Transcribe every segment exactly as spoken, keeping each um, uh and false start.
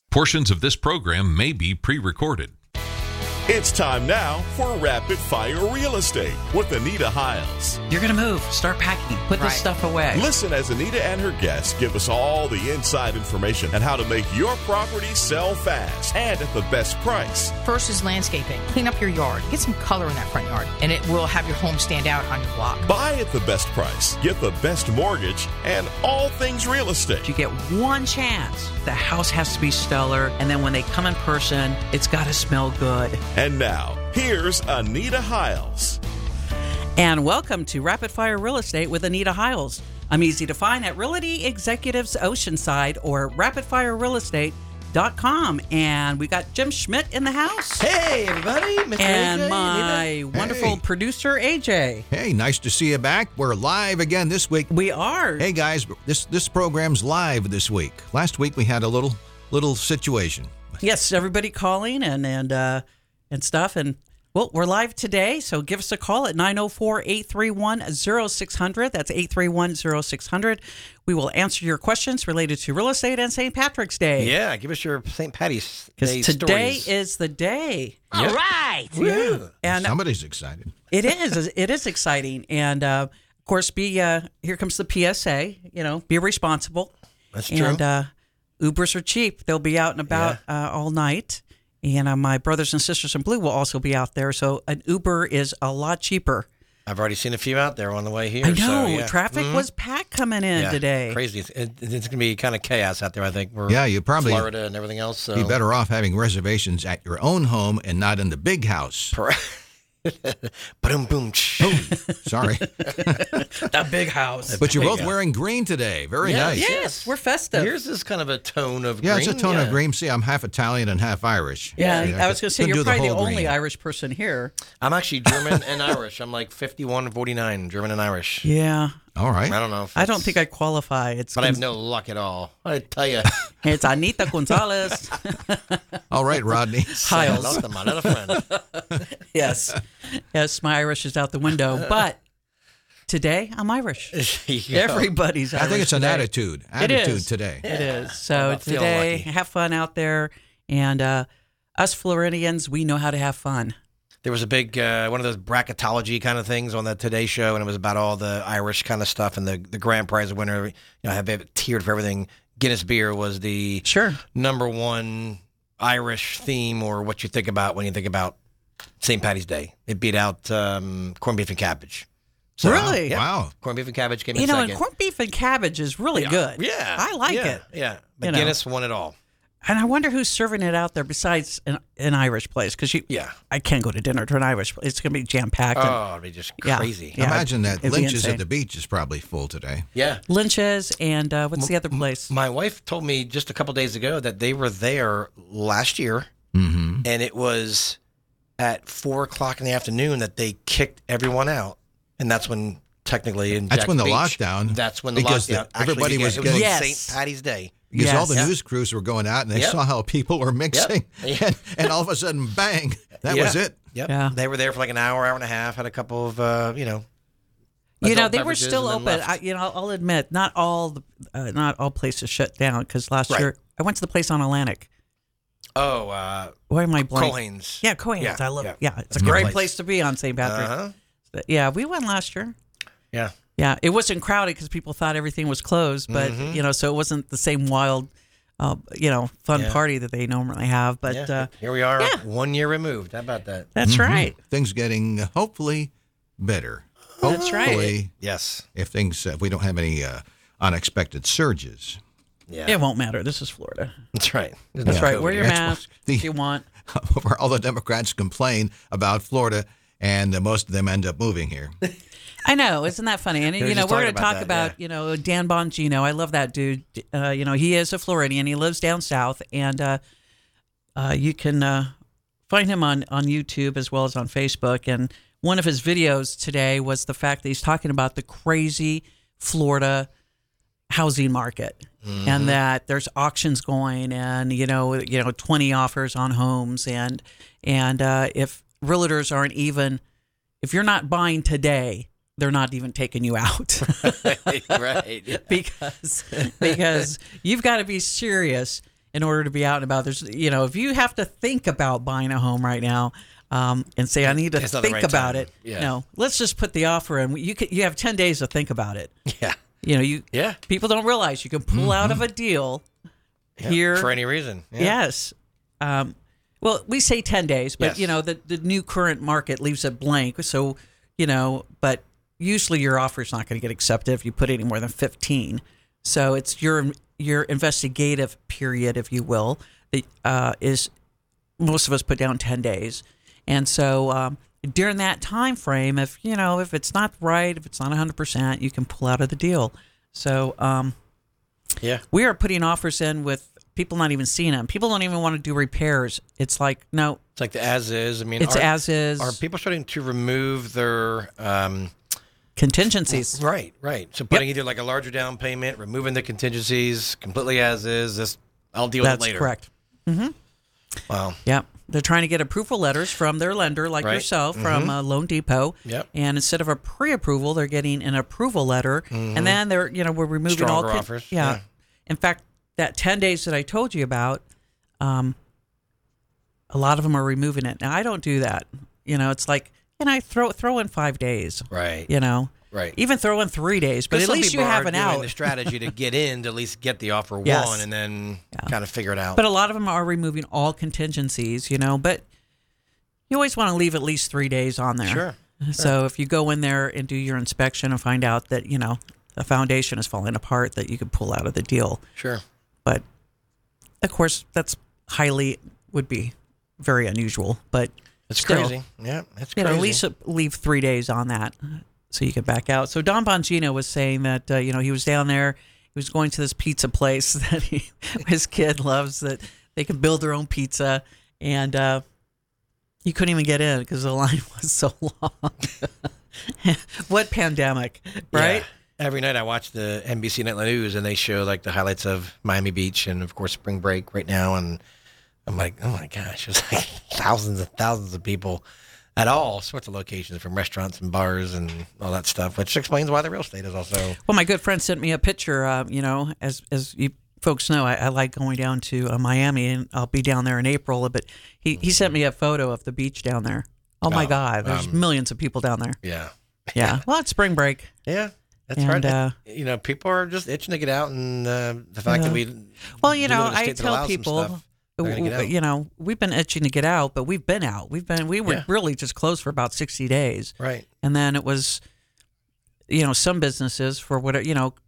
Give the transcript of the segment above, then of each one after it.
Portions of this program may be pre-recorded. It's time now for Rapid Fire Real Estate with Anita Hiles. You're going to move. Start packing. Put Right. this stuff away. Listen as Anita and her guests give us all the inside information on how to make your property sell fast and at the best price. First is landscaping. Clean up your yard. Get some color in that front yard, and it will have your home stand out on your block. Buy at the best price. Get the best mortgage and all things real estate. You get one chance. The house has to be stellar, and then when they come in person, it's got to smell good. And now, here's Anita Hiles. And welcome to Rapid Fire Real Estate with Anita Hiles. I'm easy to find at Realty Executives Oceanside or rapid fire real estate dot com. And we got Jim Schmidt in the house. Hey, everybody. Mister And A J, my Anita. wonderful Hey. producer, A J. Hey, nice to see you back. We're live again this week. We are. Hey guys, this this program's live this week. Last week we had a little little situation. Yes, everybody calling and and uh, and stuff. And, well, we're live today, so give us a call at nine oh four, eight three one, oh six hundred. That's eight three one, oh six hundred. We will answer your questions related to real estate and Saint Patrick's Day. Yeah, give us your Saint Patty's Because Day today stories. is the day. All right. Woo. And Somebody's excited. it is. It is exciting. And, uh, of course, be uh, here comes the P S A. You know, be responsible. That's true. And uh, Ubers are cheap. They'll be out and about uh, all night. And uh, my brothers and sisters in blue will also be out there. So an Uber is a lot cheaper. I've already seen a few out there on the way here. I know. So, yeah. Traffic Mhm. was packed coming in Yeah, today. Crazy. It's, it, it's going to be kind of chaos out there, I think. We're Yeah, you probably Florida and everything else. So. be better off having reservations at your own home and not in the big house. Boom, boom. Sorry. The big house. But you're There you both go. wearing green today. Very Yeah, nice. Yes, we're festive. Yours is kind of a tone of Yeah, green. it's a tone yeah. of green. See, I'm half Italian and half Irish. yeah, See, I was going to say, couldn't you're do probably the, whole only green. Irish person here. I'm actually German and Irish. I'm like fifty-one and forty-nine, German and Irish. Yeah. All right. I don't know. If I don't it's- think I qualify. It's But I have no luck at all. I tell you. It's Anita Gonzalez. All right, Rodney. Hiles. Lost my little friend. Yes. Yes, my Irish is out the window. But today, I'm Irish. There you go. Everybody's Irish I think it's an today. attitude. It Attitude is. today. It is. So about feeling today, lucky? have fun out there. And uh, us Floridians, we know how to have fun. There was a big uh, one of those bracketology kind of things on the Today Show, and it was about all the Irish kind of stuff and the the grand prize winner. You know, I have it tiered for everything. Guinness beer was the Sure. number one Irish theme, or what you think about when you think about Saint Patty's Day. It beat out um, corned beef and cabbage. So, Really? yeah. Wow. Corned beef and cabbage came in You know, second. and corned beef and cabbage is really yeah. good. Yeah, I like yeah, it. Yeah, but You know. Guinness won it all. And I wonder who's serving it out there besides an, an Irish place. Because you, Yeah. I can't go to dinner to an Irish place. It's going to be jam-packed. and Oh, it'd be just Yeah. crazy. Yeah. Imagine that It'd be Lynch's insane. at the beach is probably full today. Yeah. Lynch's and uh, what's the other place? My wife told me just a couple days ago that they were there last year, Mm-hmm. and it was at four o'clock in the afternoon that they kicked everyone out, and that's when technically in That's Jack's when the Beach, lockdown- That's when the because the- lockdown. actually everybody began. was It getting- on Yes. Saint Patty's Day. Because all the Yes. news crews were going out and they Yep. saw how people were mixing. Yep. And, and all of a sudden, bang, that Yeah. was it. Yep. Yeah. They were there for like an hour, hour and a half. Had a couple of uh, you know. You know, adult they were beverages still and then open. left. I, you know, I'll admit, not all the, uh, not all places shut down. Because last Right. year, I went to the place on Atlantic. Oh, uh, Why am I blank? Colhane's. Yeah, Cohen's. Yeah, I love. yeah. Yeah, it's That's a a good great place. place. to be on Saint Patrick's. Uh-huh. But yeah, we went last year. Yeah. Yeah, it wasn't crowded because people thought everything was closed, but Mhm. you know, so it wasn't the same wild, uh, you know, fun Yeah. party that they normally have. But yeah. uh, Here we are, yeah. one year removed. How about that? that's Mhm. right. Things getting uh, hopefully better. That's right. Hopefully, Yes. if things, uh, if we don't have any uh, unexpected surges. Yeah. It won't matter. This is Florida. That's right. There's That's no right. COVID Wear your here. That's mask the- if you want. Where all the Democrats complain about Florida, and uh, most of them end up moving here. I know, isn't that funny? And We you were know, just we're talking going to talk about that, about, you know, Dan Bongino. I love that dude. Uh, you know, he is a Floridian. He lives down south, and uh, uh, you can uh, find him on on YouTube as well as on Facebook. And one of his videos today was the fact that he's talking about the crazy Florida housing market, Mm-hmm. and that there's auctions going, and you know, you know, twenty offers on homes, and and uh, if realtors aren't even, if you're not buying today, they're not even taking you out. right. Yeah. because because you've got to be serious in order to be out and about. There's, you know, if you have to think about buying a home right now um, and say, I need to It's not the think right about time. it. Yeah. No, let's just put the offer in. You can, you have ten days to think about it. Yeah. You know, you Yeah. people don't realize you can pull Mm-hmm. out of a deal Yeah. here. For any reason. Yeah. Yes. Um, well, we say ten days, but, Yes. you know, the, the new current market leaves it blank. So, you know, but usually your offer is not going to get accepted if you put any more than fifteen. So it's your your investigative period, if you will, that uh, is most of us put down ten days. And so um, during that time frame, if, you know, if it's not right, if it's not one hundred percent, you can pull out of the deal. So um, Yeah. we are putting offers in with people not even seeing them. People don't even want to do repairs. It's like, no, It's like the as is. I mean, it's are, as is. Are people starting to remove their um, contingencies. right, right? So putting either like a larger down payment, removing the contingencies, completely as is. This I'll deal That's with it later. correct. Wow. Yeah. They're trying to get approval letters from their lender, like Right. yourself, from uh, Loan Depot. Yep. And instead of a pre-approval, they're getting an approval letter. And then they're, you know, we're removing all. Stronger offers, Yeah. yeah. In fact, that ten days that I told you about, um, a lot of them are removing it. Now, I don't do that. You know, it's like, you know, I throw, throw in five days. Right. You know, Right. even throw in three days, but But at least you have an doing out. the strategy to get in to at least get the offer Yes. one and then kind of figure it out. But a lot of them are removing all contingencies, you know, but you always want to leave at least three days on there. Sure. So if you go in there and do your inspection and find out that, you know, the foundation is falling apart, that you could pull out of the deal. Sure. But of course, that's highly, would be very unusual, but It's still, crazy. Yeah, it's you crazy. know, at least leave three days on that so you could back out. So Don Bongino was saying that, uh, you know, he was down there, he was going to this pizza place that he, his kid loves, that they can build their own pizza, and uh, he couldn't even get in because the line was so long. What pandemic, right? Yeah. Every night I watch the N B C Nightly News and they show like the highlights of Miami Beach and of course spring break right now, and I'm like, oh my gosh, there's like thousands and thousands of people at all sorts of locations, from restaurants and bars and all that stuff, which explains why the real estate is also. Well, my good friend sent me a picture. Uh, you know, as as you folks know, I, I like going down to uh, Miami, and I'll be down there in April. But he, he sent me a photo of the beach down there. Oh my Oh, God, there's um, millions of people down there. Yeah. Yeah, well, it's spring break. Yeah. That's And, hard. uh, you know, people are just itching to get out, and uh, the fact Yeah. that we Well, you do know, live in a I state that tell allows some people, stuff, they're gonna get out. you know, we've been itching to get out, but we've been out. We've been, we were Yeah. really just closed for about sixty days. right. And then it was, you know, some businesses for whatever, you know,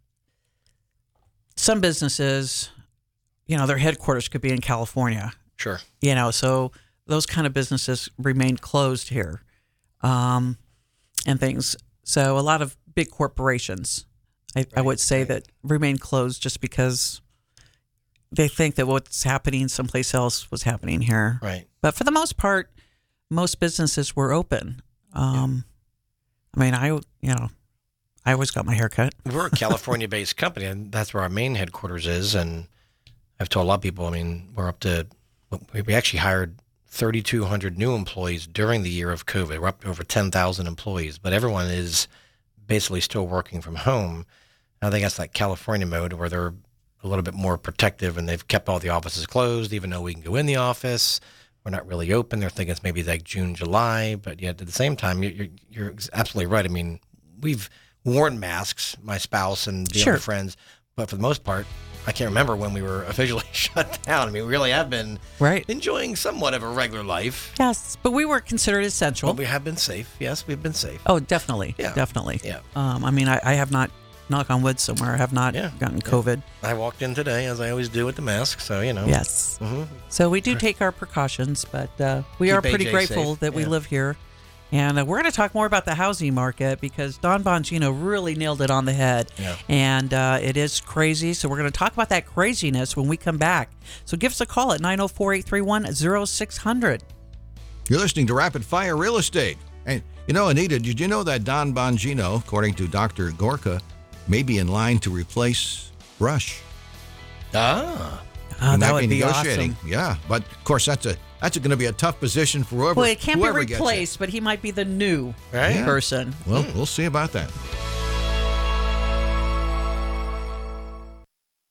some businesses, you know, their headquarters could be in California, Sure. you know, so those kind of businesses remained closed here, um, and things. So a lot of big corporations, I, I would say, that remain closed just because they think that what's happening someplace else was happening here. Right. But for the most part, most businesses were open. Um, I mean, I, you know, I always got my hair cut. We're a California-based company, and that's where our main headquarters is. And I've told a lot of people, I mean, we're up to, we actually hired thirty-two hundred new employees during the year of COVID. We're up to over ten thousand employees, but everyone is basically still working from home. I think that's like California mode, where they're a little bit more protective, and they've kept all the offices closed, even though we can go in the office. We're not really open. They're thinking it's maybe like June, July, but yet at the same time, you're, you're absolutely right. I mean, we've worn masks, my spouse and the Sure. other friends, but for the most part, I can't remember when we were officially shut down. I mean, we really have been Right. enjoying somewhat of a regular life, Yes, but we were considered essential. but we have been safe. Yes, we've been safe. Oh, definitely. Yeah. Definitely. Yeah. Um, I mean, I, I have not, knock on wood somewhere, I have not Yeah. gotten COVID. I walked in today, as I always do, with the mask, so, you know. Yes. hmm So we do take our precautions, but uh, we Keep are pretty A J grateful safe. that we Yeah. live here. And uh, we're going to talk more about the housing market because Don Bongino really nailed it on the head. Yeah. And uh, it is crazy. So we're going to talk about that craziness when we come back. So give us a call at nine oh four, eight three one, oh six hundred. You're listening to Rapid Fire Real Estate. And, you know, Anita, did you know that Don Bongino, according to Doctor Gorka, may be in line to replace Rush? Ah. Oh, He that might would be negotiating. awesome. Yeah, but of course that's a that's going to be a tough position for whoever. Well, it can't be whoever gets it. replaced, but he might be the new Right? Yeah. person. Well, we'll see about that.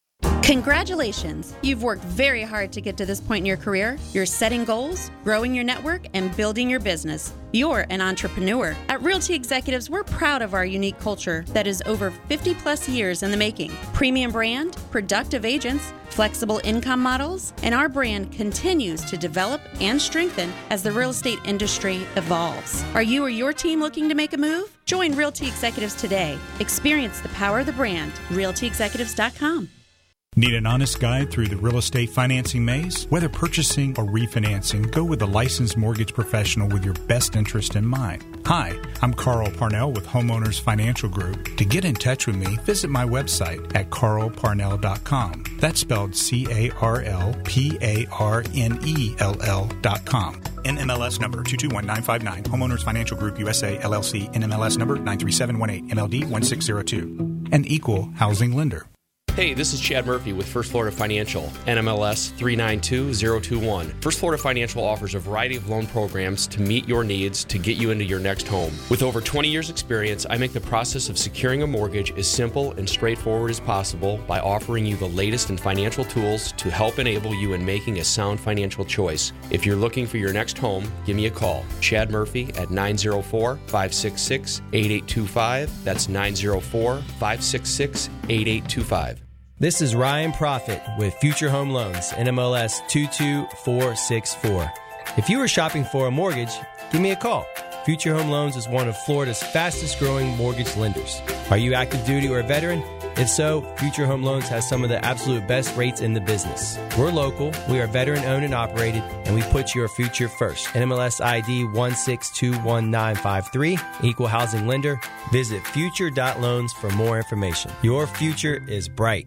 Congratulations! You've worked very hard to get to this point in your career. You're setting goals, growing your network, and building your business. You're an entrepreneur. At Realty Executives, we're proud of our unique culture that is over fifty plus years in the making. Premium brand, productive agents, flexible income models, and our brand continues to develop and strengthen as the real estate industry evolves. Are you or your team looking to make a move? Join Realty Executives today. Experience the power of the brand. realty executives dot com. Need an honest guide through the real estate financing maze? Whether purchasing or refinancing, go with a licensed mortgage professional with your best interest in mind. Hi, I'm Carl Parnell with Homeowners Financial Group. To get in touch with me, visit my website at carl parnell dot com. That's spelled C A R L P A R N E L L dot com. N M L S number two two one nine five nine. Homeowners Financial Group U S A, L L C. N M L S number nine three seven one eight. M L D one six zero two. An equal housing lender. Hey, this is Chad Murphy with First Florida Financial, N M L S three nine two zero two one. First Florida Financial offers a variety of loan programs to meet your needs to get you into your next home. With over twenty years experience, I make the process of securing a mortgage as simple and straightforward as possible by offering you the latest in financial tools to help enable you in making a sound financial choice. If you're looking for your next home, give me a call. Chad Murphy at nine zero four, five six six, eight eight two five. That's nine zero four, five six six, eight eight two five. This is Ryan Profit with Future Home Loans, N M L S two two four six four. If you are shopping for a mortgage, give me a call. Future Home Loans is one of Florida's fastest growing mortgage lenders. Are you active duty or a veteran? If so, Future Home Loans has some of the absolute best rates in the business. We're local, we are veteran owned and operated, and we put your future first. N M L S I D one six two one nine five three, equal housing lender. Visit future dot loans for more information. Your future is bright.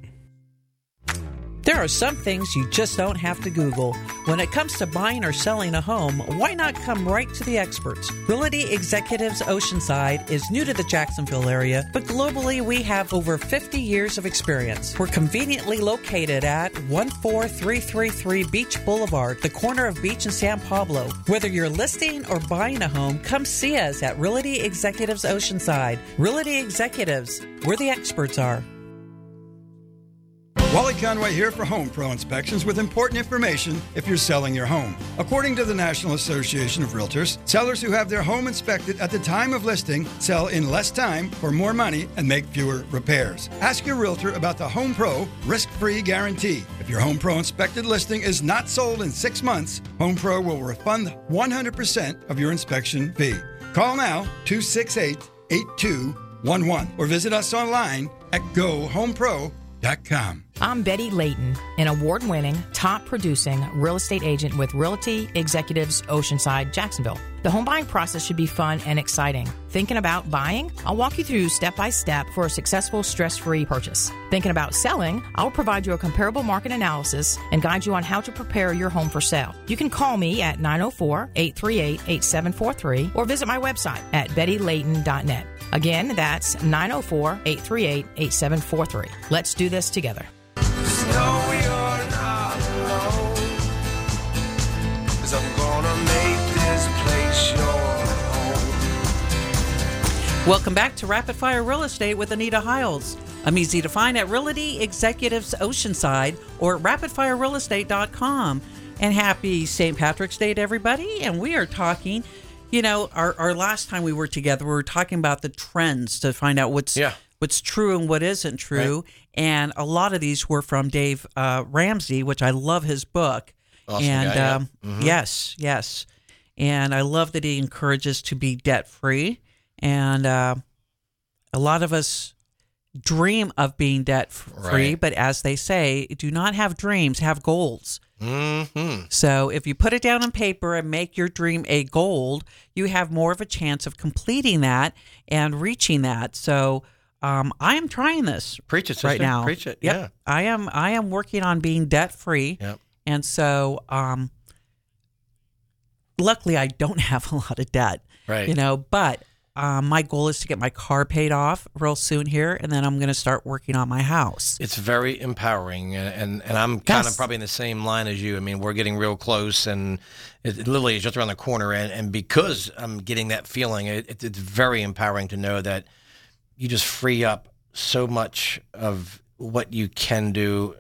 There are some things you just don't have to Google. When it comes to buying or selling a home, why not come right to the experts? Realty Executives Oceanside is new to the Jacksonville area, but globally we have over fifty years of experience. We're conveniently located at one four three three three Beach Boulevard, the corner of Beach and San Pablo. Whether you're listing or buying a home, come see us at Realty Executives Oceanside. Realty Executives, where the experts are. Wally Conway here for Home Pro Inspections with important information if you're selling your home. According to the National Association of Realtors, sellers who have their home inspected at the time of listing sell in less time for more money and make fewer repairs. Ask your realtor about the Home Pro risk-free guarantee. If your Home Pro inspected listing is not sold in six months, Home Pro will refund one hundred percent of your inspection fee. Call now, two six eight, eight two one one, or visit us online at go home pro dot com. I'm Betty Layton, an award-winning, top-producing real estate agent with Realty Executives Oceanside, Jacksonville. The home buying process should be fun and exciting. Thinking about buying? I'll walk you through step-by-step for a successful, stress-free purchase. Thinking about selling? I'll provide you a comparable market analysis and guide you on how to prepare your home for sale. You can call me at nine oh four, eight three eight, eight seven four three or visit my website at betty layton dot net. Again, that's nine oh four, eight three eight, eight seven four three. Let's do this together. No, you're not alone, 'cause I'm gonna make this place your home. Welcome back to Rapid Fire Real Estate with Anita Hiles. I'm easy to find at Realty Executives Oceanside or rapid fire real estate dot com. And happy Saint Patrick's Day to everybody. And we are talking, you know, our, our last time we were together, we were talking about the trends to find out what's yeah. what's true and what isn't true. Right. And a lot of these were from Dave uh, Ramsey, which I love his book. Awesome and guy, yeah. um, mm-hmm. yes, yes. And I love that he encourages to be debt free. And uh, a lot of us dream of being debt free, right. but as they say, do not have dreams, have goals. Mm-hmm. So if you put it down on paper and make your dream a goal, you have more of a chance of completing that and reaching that. So um, I am trying this Preach it, sister. right now. Preach it. Yep. Yeah, I am. I am working on being debt free. Yep. And so, um, luckily, I don't have a lot of debt. Right. You know, but um, my goal is to get my car paid off real soon here, and then I'm going to start working on my house. It's very empowering, and and, and I'm kind yes. of probably in the same line as you. I mean, we're getting real close, and it, it literally is just around the corner. And, and because I'm getting that feeling, it, it, it's very empowering to know that you just free up so much of what you can do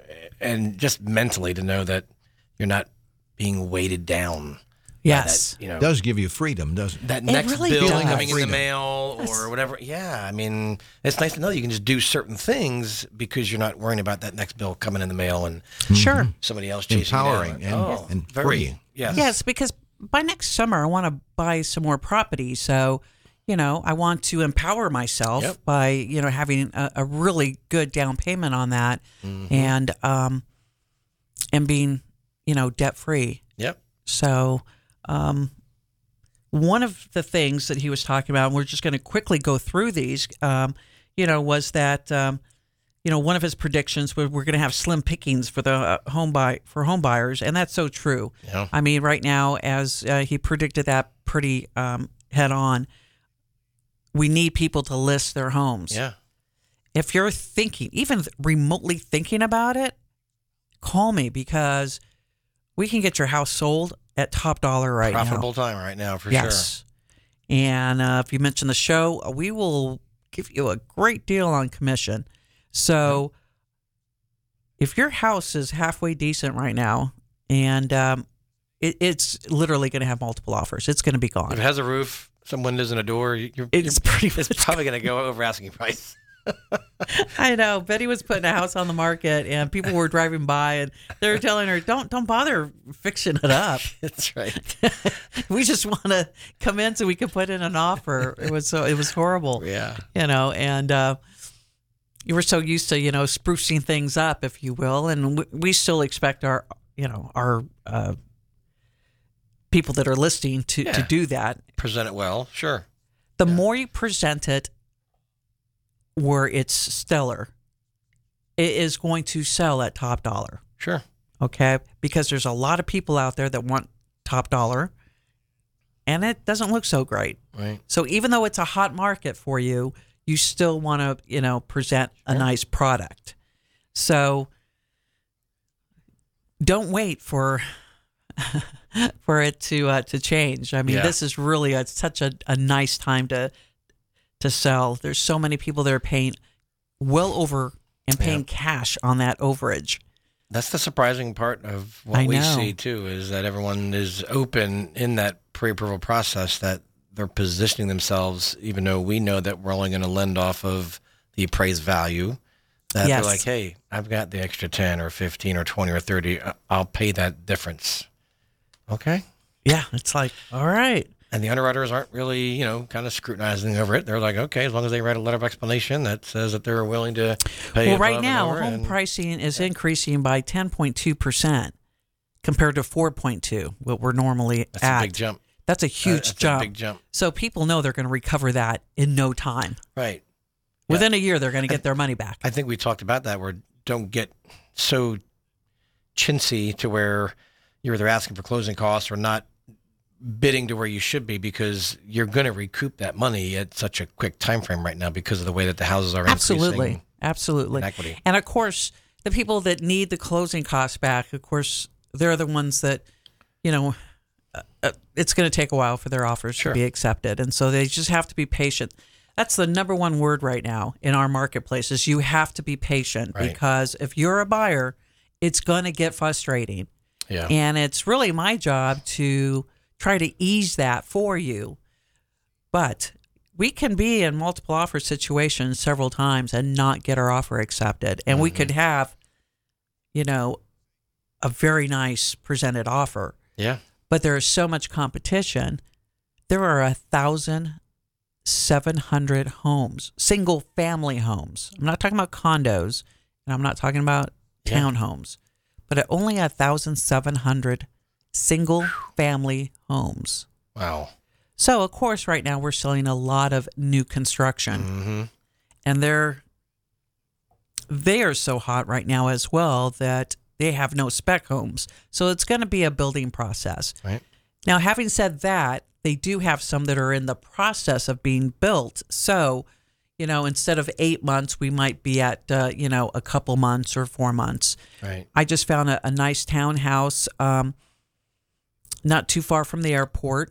and just mentally to know that you're not being weighted down. Yes. That, you know, It does give you freedom, doesn't it? that It next really bill does. coming in the Freedom. mail or whatever. Yeah, I mean, it's nice to know you can just do certain things because you're not worrying about that next bill coming in the mail and Sure. somebody else chasing Empowering you down. and- oh, and very, freeing. Yes. Yes, because by next summer I want to buy some more property. So, you know, I want to empower myself Yep. by, you know, having a, a really good down payment on that Mm-hmm. and um and being, you know, debt free. Yep. So, um one of the things that he was talking about, and we're just going to quickly go through these, um, you know, was that, um, you know, one of his predictions was we're going to have slim pickings for the uh, home buy for home buyers, and that's so true. Yeah. I mean, right now, as uh, he predicted that pretty um, head on, we need people to list their homes. Yeah. If you're thinking, even remotely thinking about it, call me because we can get your house sold at top dollar right now. Profitable time right now for Yes. And uh, if you mention the show, we will give you a great deal on commission. So if your house is halfway decent right now and um, it, it's literally going to have multiple offers, it's going to be sure. gone. If it has a roof, some windows and a door, you're, It's you're, pretty it's much probably going to go over asking price. I know. Betty was putting a house on the market, and people were driving by, and they were telling her, "Don't, don't bother fixing it up. That's right. We just want to come in so we can put in an offer." It was so, it was horrible. Yeah. You know, and uh, you were so used to, you know, sprucing things up, if you will, and we, we still expect our, you know, our uh, people that are listing to Yeah. to do that. Present it well. Sure. The more you present it where it's stellar, it is going to sell at top dollar. Sure. Okay? Because there's a lot of people out there that want top dollar, and it doesn't look so great. Right. So even though it's a hot market for you, you still want to, you know, present a nice product. So don't wait for for it to uh, to change. I mean, Yeah. this is really a, such a, a nice time to to sell. There's so many people that are paying well over and paying Yeah. cash on that overage. That's the surprising part of what I we know. see too, is that everyone is open in that pre-approval process, that they're positioning themselves, even though we know that we're only going to lend off of the appraised value, that Yes. they're like, hey, I've got the extra ten or fifteen or twenty or thirty. I- I'll pay that difference. Okay. Yeah, it's like, all right. And the underwriters aren't really, you know, kind of scrutinizing over it. They're like, okay, as long as they write a letter of explanation that says that they're willing to pay Well, above right and now, over home and- pricing is increasing by ten point two percent compared to four point two, what we're normally That's at. a big jump. That's a huge That's a jump. big jump. So people know they're going to recover that in no time. Right. Within a year, they're going to get their money back. I think we talked about that, where don't get so chintzy to where you're either asking for closing costs or not bidding to where you should be, because you're going to recoup that money at such a quick time frame right now because of the way that the houses are Absolutely. increasing Absolutely. in equity. And of course, the people that need the closing costs back, of course, they're the ones that, you know, uh, uh, it's going to take a while for their offers Sure. to be accepted. And so they just have to be patient. That's the number one word right now in our marketplace is you have to be patient, Right. because if you're a buyer, it's going to get frustrating. Yeah. And it's really my job to try to ease that for you. But we can be in multiple offer situations several times and not get our offer accepted. And we could have, you know, a very nice presented offer. Yeah. But there is so much competition. There are a thousand seven hundred homes, single family homes. I'm not talking about condos, and I'm not talking about Yeah. townhomes, but at only a thousand seven hundred single family homes. Wow. So of course, right now we're selling a lot of new construction, Mm-hmm. and they're they are so hot right now as well that they have no spec homes. So it's going to be a building process. Right. Now, having said that, they do have some that are in the process of being built. So, you know, instead of eight months, we might be at, uh, you know, a couple months or four months. Right. I just found a, a nice townhouse um, not too far from the airport,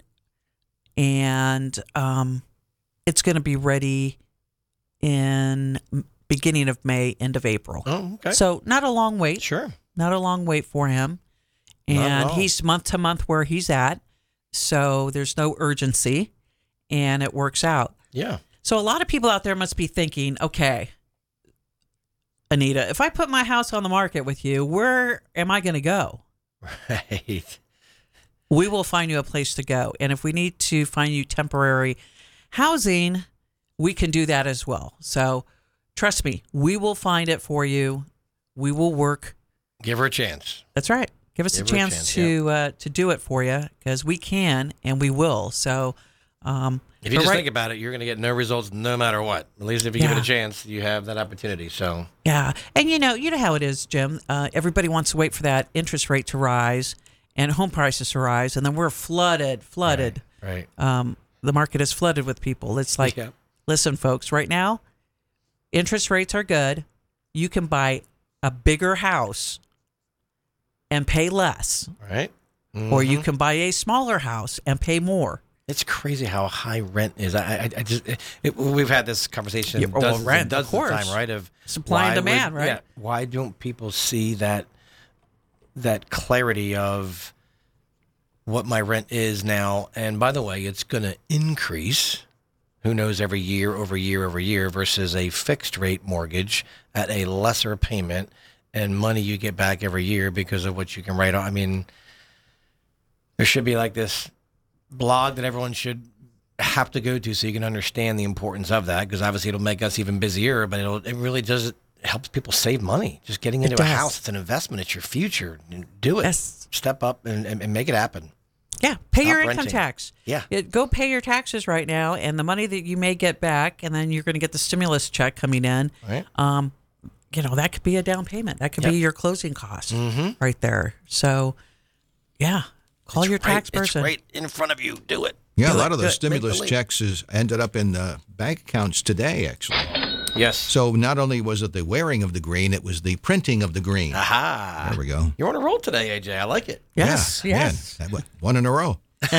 and um, it's going to be ready in beginning of May, end of April. Oh, okay. So not a long wait. Sure. not a long wait for him. Not at And all. he's month to month where he's at. So there's no urgency and it works out. Yeah. So a lot of people out there must be thinking, okay, Anita, if I put my house on the market with you, where am I going to go? Right. We will find you a place to go. And if we need to find you temporary housing, we can do that as well. So trust me, we will find it for you. We will work. Give her a chance. That's right. Give us Give a her a chance, chance, to uh, to do it for you because we can and we will. So um, If you but just right- think about it, you're going to get no results no matter what. At least if you give Yeah. it a chance, you have that opportunity. So Yeah, and you know, you know how it is, Jim. Uh, everybody wants to wait for that interest rate to rise and home prices to rise, and then we're flooded, flooded. right. Um, the market is flooded with people. It's like, Yeah. listen, folks, right now, interest rates are good. You can buy a bigger house and pay less, Right. or you Mhm. can buy a smaller house and pay more. It's crazy how high rent is. I, I, I just, it, it, we've had this conversation Yeah, well, dozens rent, and dozens of course. of time, right? Of Supply and why would- demand, right? Yeah, why don't people see that that clarity of what my rent is now? And by the way, it's going to increase. Who knows? Every year, over year, over year, versus a fixed rate mortgage at a lesser payment and money you get back every year because of what you can write on. I mean, there should be like this blog that everyone should have to go to so you can understand the importance of that, because obviously it'll make us even busier, but it'll, it really does it helps people save money. Just getting It into a does. house, it's an investment. It's your future. Do it. Yes. Step up and, and, and make it happen. Yeah, pay Stop your income renting. tax. Yeah. It, go pay your taxes right now, and the money that you may get back, and then you're going to get the stimulus check coming in. Right. Um, you know, that could be a down payment. That could be Yep. your closing cost Mhm. right there. So, yeah, call It's your right- tax person. It's right in front of you. Do it. Yeah, Do a it. lot of Do those it. Make stimulus believe. checks is ended up in uh, bank accounts today, actually. Yes. So not only was it the wearing of the green, it was the printing of the green. Aha. There we go. You're on a roll today, A J. I like it. Yes, yeah, yes. man, that- one in a row.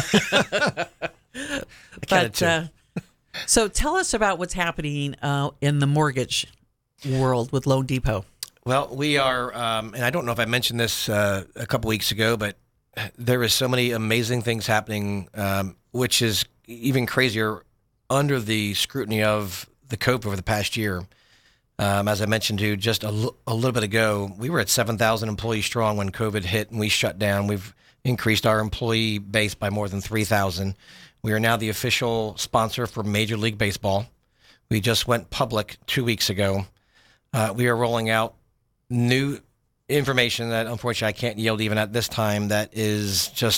I kinda But too. uh, so, tell us about what's happening uh, in the mortgage world with Loan Depot. Well, we are, um, and I don't know if I mentioned this uh, a couple weeks ago, but there is so many amazing things happening, um, which is even crazier under the scrutiny of the C O P over the past year. Um, as I mentioned to you just a, l- a little bit ago, we were at seven thousand employees strong when COVID hit and we shut down. We've increased our employee base by more than three thousand. We are now the official sponsor for Major League Baseball. We just went public two weeks ago. Uh, we are rolling out new information that unfortunately I can't yield even at this time, that is just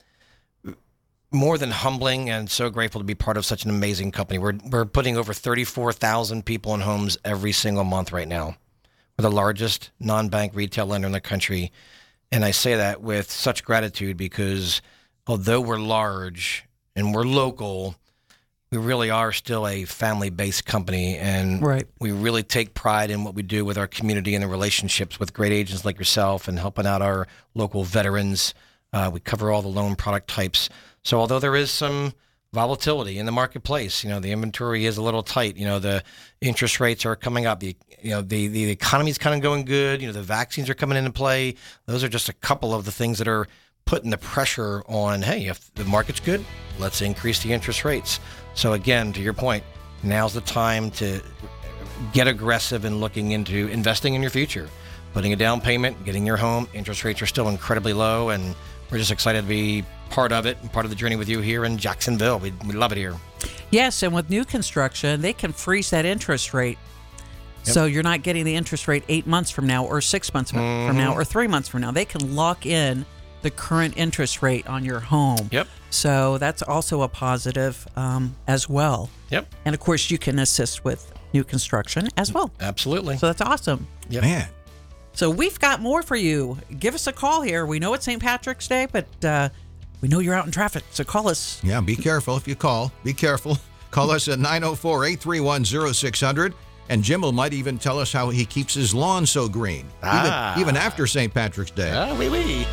more than humbling, and so grateful to be part of such an amazing company. We're we're putting over thirty-four thousand people in homes every single month right now. We're the largest non-bank retail lender in the country. And I say that with such gratitude because although we're large and we're local, we really are still a family-based company, and Right. we really take pride in what we do with our community and the relationships with great agents like yourself and helping out our local veterans. Uh, we cover all the loan product types. So although there is some volatility in the marketplace, you know, the inventory is a little tight, you know, the interest rates are coming up, the, you know, the, the economy is kind of going good, you know, the vaccines are coming into play. Those are just a couple of the things that are putting the pressure on, hey, if the market's good, let's increase the interest rates. So again, to your point, now's the time to get aggressive in looking into investing in your future, putting a down payment, getting your home. Interest rates are still incredibly low, and we're just excited to be part of it and part of the journey with you here in Jacksonville. We, we love it here. Yes, and with new construction, they can freeze that interest rate. Yep. So you're not getting the interest rate eight months from now or six months Mhm. from now or three months from now. They can lock in the current interest rate on your home. Yep. So that's also a positive um, as well. Yep. And of course, you can assist with new construction as well. Absolutely. So that's awesome. Yep. Man, So we've got more for you. Give us a call here. We know it's Saint Patrick's Day, but uh, we know you're out in traffic. So call us. yeah, be careful if you call. Be careful. Call us at nine oh four, eight three one, oh six hundred. And Jim will might even tell us how he keeps his lawn so green, Ah. even, even after Saint Patrick's Day. Ah, oui, oui.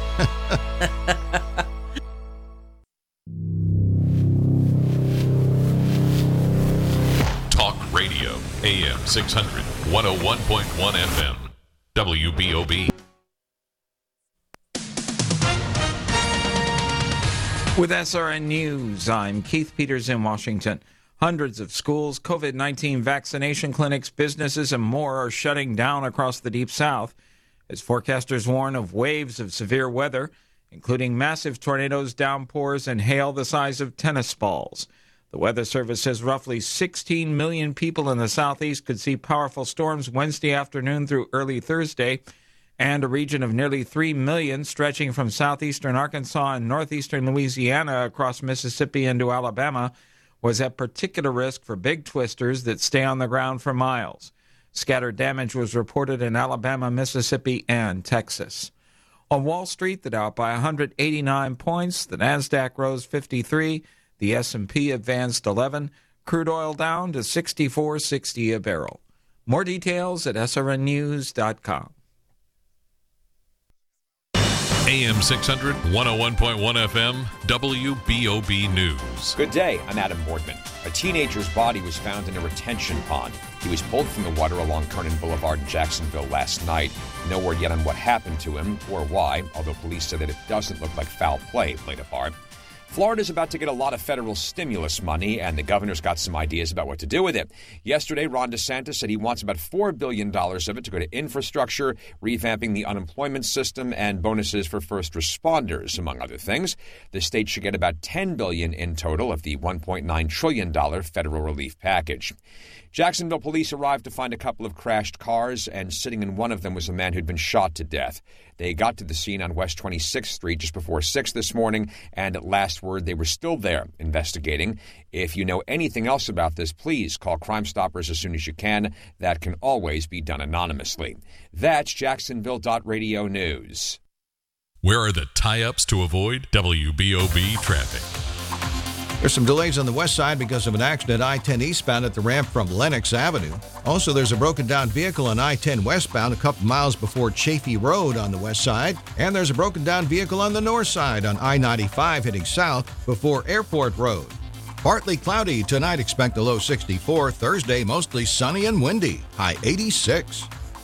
Talk Radio, A M six hundred, one oh one point one F M, W B O B. With S R N News, I'm Keith Peters in Washington. Hundreds of schools, COVID nineteen vaccination clinics, businesses, and more are shutting down across the Deep South as forecasters warn of waves of severe weather, including massive tornadoes, downpours, and hail the size of tennis balls. The Weather Service says roughly sixteen million people in the southeast could see powerful storms Wednesday afternoon through early Thursday, and a region of nearly three million stretching from southeastern Arkansas and northeastern Louisiana across Mississippi into Alabama was at particular risk for big twisters that stay on the ground for miles. Scattered damage was reported in Alabama, Mississippi, and Texas. On Wall Street, the Dow up by one hundred eighty-nine points, the NASDAQ rose fifty-three, the S and P advanced eleven, crude oil down to sixty-four sixty a barrel. More details at S R N news dot com. A M six hundred, one oh one point one F M, W B O B News. Good day, I'm Adam Boardman. A teenager's body was found in a retention pond. He was pulled from the water along Kernan Boulevard in Jacksonville last night. No word yet on what happened to him or why, although police said that it doesn't look like foul play played a part. Florida's about to get a lot of federal stimulus money, and the governor's got some ideas about what to do with it. Yesterday, Ron DeSantis said he wants about four billion dollars of it to go to infrastructure, revamping the unemployment system, and bonuses for first responders, among other things. The state should get about ten billion dollars in total of the one point nine trillion dollars federal relief package. Jacksonville police arrived to find a couple of crashed cars, and sitting in one of them was a man who'd been shot to death. They got to the scene on West twenty-sixth Street just before six this morning, and at last word, they were still there investigating. If you know anything else about this, please call Crime Stoppers as soon as you can. That can always be done anonymously. That's Jacksonville dot radio news. Where are the tie-ups to avoid W B O B traffic? There's some delays on the west side because of an accident I ten eastbound at the ramp from Lenox Avenue. Also, there's a broken down vehicle on I ten westbound a couple miles before Chafee Road on the west side. And there's a broken down vehicle on the north side on I ninety-five heading south before Airport Road. Partly cloudy tonight, expect a low sixty-four. Thursday, mostly sunny and windy, high eighty-six.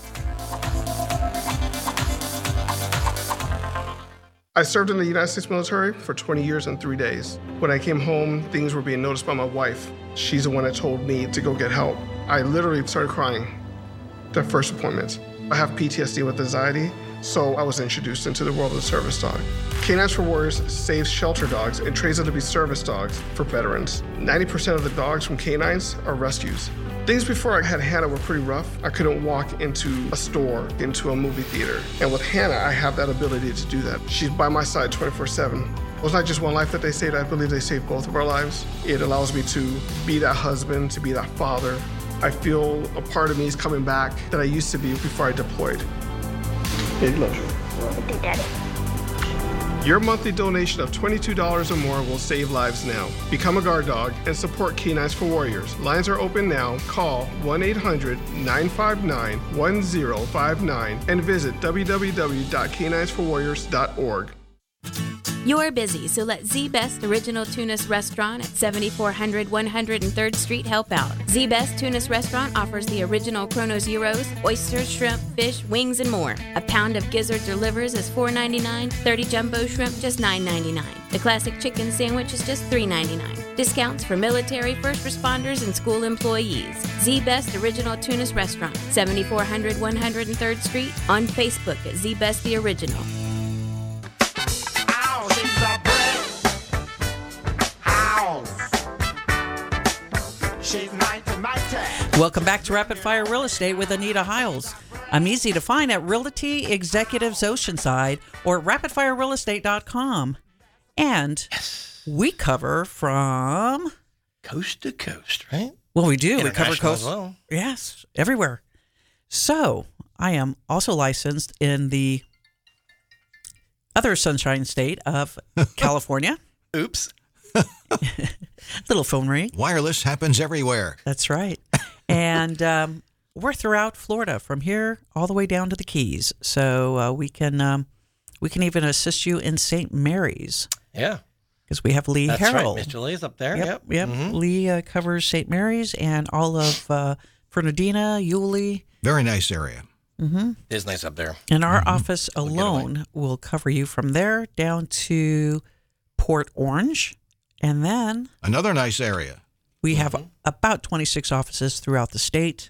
I served in the United States military for twenty years and three days. When I came home, things were being noticed by my wife. She's the one that told me to go get help. I literally started crying the first appointment. I have P T S D with anxiety, so I was introduced into the world of the service dog. Canines for Warriors saves shelter dogs and trains them to be service dogs for veterans. ninety percent of the dogs from canines are rescues. Things before I had Hannah were pretty rough. I couldn't walk into a store, into a movie theater. And with Hannah, I have that ability to do that. She's by my side twenty-four seven. It was not just one life that they saved, I believe they saved both of our lives. It allows me to be that husband, to be that father. I feel a part of me is coming back that I used to be before I deployed. Yeah, you love you. Thank you, Daddy. Your monthly donation of twenty-two dollars or more will save lives now. Become a guard dog and support Canines for Warriors. Lines are open now. Call one eight hundred nine five nine one zero five nine and visit w w w dot canines for warriors dot org. You're busy, so let Z-Best Original Tunis Restaurant at seventy-four hundred one hundred third Street help out. Z-Best Tunis Restaurant offers the original Chronos Gyros, oysters, shrimp, fish, wings, and more. A pound of gizzard delivers is four ninety-nine, thirty jumbo shrimp just nine ninety-nine. The classic chicken sandwich is just three ninety-nine. Discounts for military, first responders, and school employees. Z-Best Original Tunis Restaurant, seventy-four hundred one hundred third Street, on Facebook at Z-Best The Original. Welcome back to Rapid Fire Real Estate with Anita Hiles. I'm easy to find at Realty Executives Oceanside or rapid fire real estate dot com. And yes, we cover from coast to coast, right? Well, we do. We cover International coast. as well. Yes, everywhere. So I am also licensed in the other sunshine state of California. Oops. Little phone ring. Wireless happens everywhere. That's right. And um, we're throughout Florida, from here all the way down to the Keys. So uh, we can um, we can even assist you in Saint Mary's. Yeah. Because we have Lee That's Harold. right. Mister Lee's up there. Yep. Yep. Yep. Mm-hmm. Lee uh, covers Saint Mary's and all of uh, Fernandina, Yulee. Very nice area. Mm-hmm. It is nice up there. And our Mm-hmm. office alone will cover you from there down to Port Orange. And then another nice area. We have mm-hmm. about twenty-six offices throughout the state.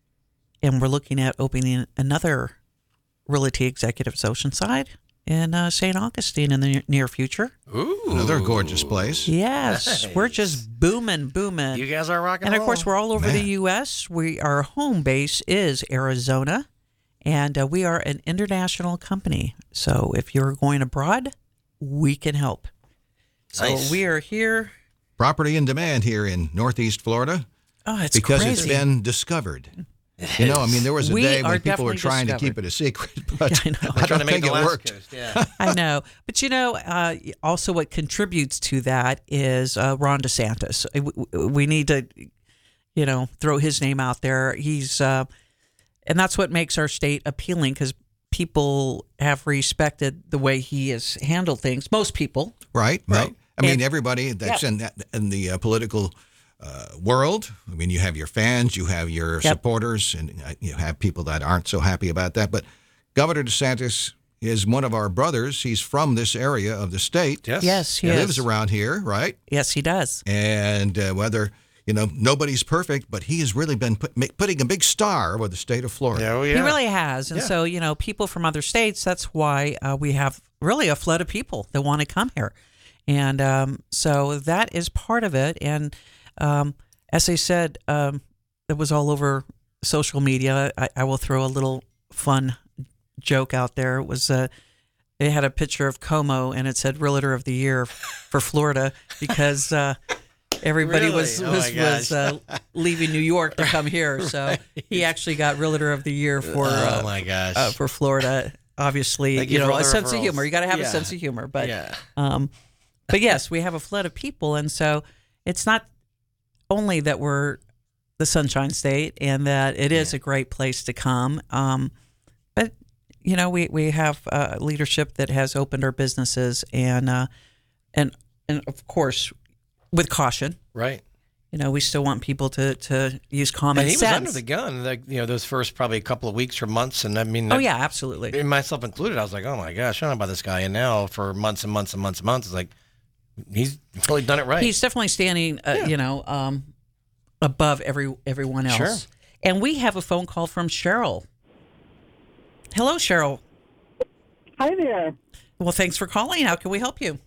And we're looking at opening another Realty Executives Oceanside in uh, Saint Augustine in the near future. Ooh. Another gorgeous place. Yes. Nice. We're just booming, booming. You guys are rocking and, and of course, we're all over Man. the U S We Our home base is Arizona, and uh, we are an international company. So if you're going abroad, we can help. So Nice. we are here. Property in demand here in Northeast Florida. Oh, it's because crazy. it's been discovered. You know, I mean, there was a We day are when people were definitely trying discovered. to keep it a secret, but I know. I trying to don't make think the it West worked. Coast, yeah. I know. But, you know, uh, also what contributes to that is uh, Ron DeSantis. We need to, you know, throw his name out there. He's, uh, and that's what makes our state appealing, because people have respected the way he has handled things. Most people. Right, right. I mean, And- everybody that's yeah. in that, in the uh, political uh, world. I mean, you have your fans, you have your Yep. supporters, and uh, you have people that aren't so happy about that. But Governor DeSantis is one of our brothers. He's from this area of the state. Yes. Yes, he He is. lives around here, right? Yes, he does. And uh, whether, you know, nobody's perfect, but he has really been put, ma- putting a big star with the state of Florida. Oh, yeah. He really has. And Yeah. so, you know, people from other states, that's why uh, we have really a flood of people that want to come here. And um, so that is part of it. And um, as I said, um, it was all over social media. I, I will throw a little fun joke out there. It was uh, they had a picture of Como, and it said Realtor of the Year for Florida, because uh, everybody Really? was Oh, was, my was gosh. uh, leaving New York to come here. So he actually got Realtor of the Year for Oh, uh, my gosh. uh, for Florida. Obviously, They you give know, all a the sense of referrals. humor. You got to have Yeah. a sense of humor, but Yeah. um, but yes, we have a flood of people, and so it's not only that we're the Sunshine State and that it is a great place to come, um, but you know, we we have uh, leadership that has opened our businesses, and uh, and and of course, with caution, Right. you know, we still want people to to use common And he was sense. under the gun, like, you know, those first probably a couple of weeks or months. And I mean, Oh, yeah, absolutely. myself included, I was like, oh my gosh, I don't know about this guy. And now for months and months and months and months, it's like, he's really done it right. He's definitely standing, uh, you know, um, above every everyone else. Sure. And we have a phone call from Cheryl. Hello, Cheryl. Hi there. Well, thanks for calling. How can we help you?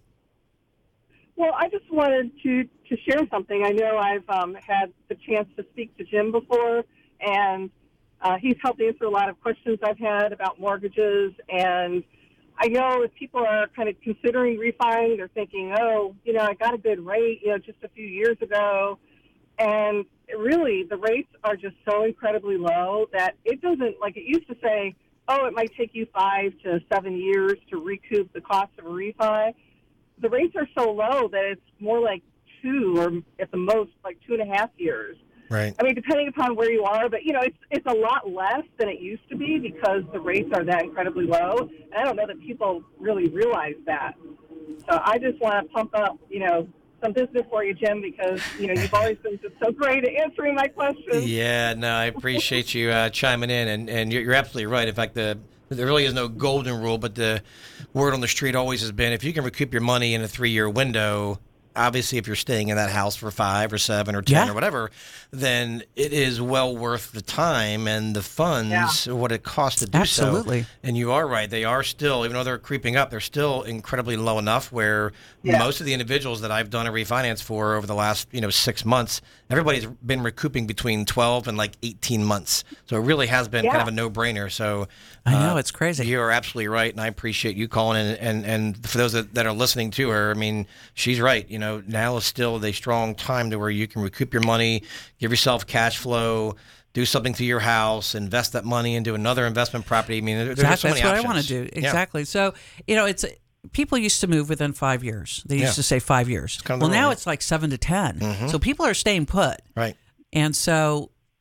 Well, I just wanted to, to share something. I know I've um, had the chance to speak to Jim before, and uh, he's helped answer a lot of questions I've had about mortgages. And I know if people are kind of considering refining, they're thinking, oh, you know, I got a good rate, you know, just a few years ago. And really, the rates are just so incredibly low that it doesn't, like it used to say, oh, it might take you five to seven years to recoup the cost of a refi. The rates are so low that it's more like two or at the most like two and a half years. Right. I mean, depending upon where you are, but, you know, it's it's a lot less than it used to be because the rates are that incredibly low. And I don't know that people really realize that. So I just want to pump up, you know, some business for you, Jim, because, you know, you've always been just so great at answering my questions. Yeah, no, I appreciate you uh, chiming in, and, and you're, you're absolutely right. In fact, the there really is no golden rule, but the word on the street always has been if you can recoup your money in a three-year window, obviously if you're staying in that house for five or seven or ten Yeah. or whatever, then it is well worth the time and the funds, what it costs to do Absolutely. so. And you are right. They are still, even though they're creeping up, they're still incredibly low enough where Yeah. most of the individuals that I've done a refinance for over the last, you know, six months, everybody's been recouping between twelve and like eighteen months. So it really has been Yeah. kind of a no-brainer. So I know, uh, it's crazy. You are absolutely right, and I appreciate you calling in. And, and for those that, that are listening to her, I mean, she's right. You know, now is still a strong time to where you can recoup your money, give yourself cash flow, do something to your house, invest that money into another investment property. I mean, there, there's Exactly. so many That's what I options. want to do. Yeah. Exactly. So, you know, it's people used to move within five years. They used Yeah. to say five years. kind of Well, the now rule. it's like seven to ten. Mhm. So people are staying put. Right. And so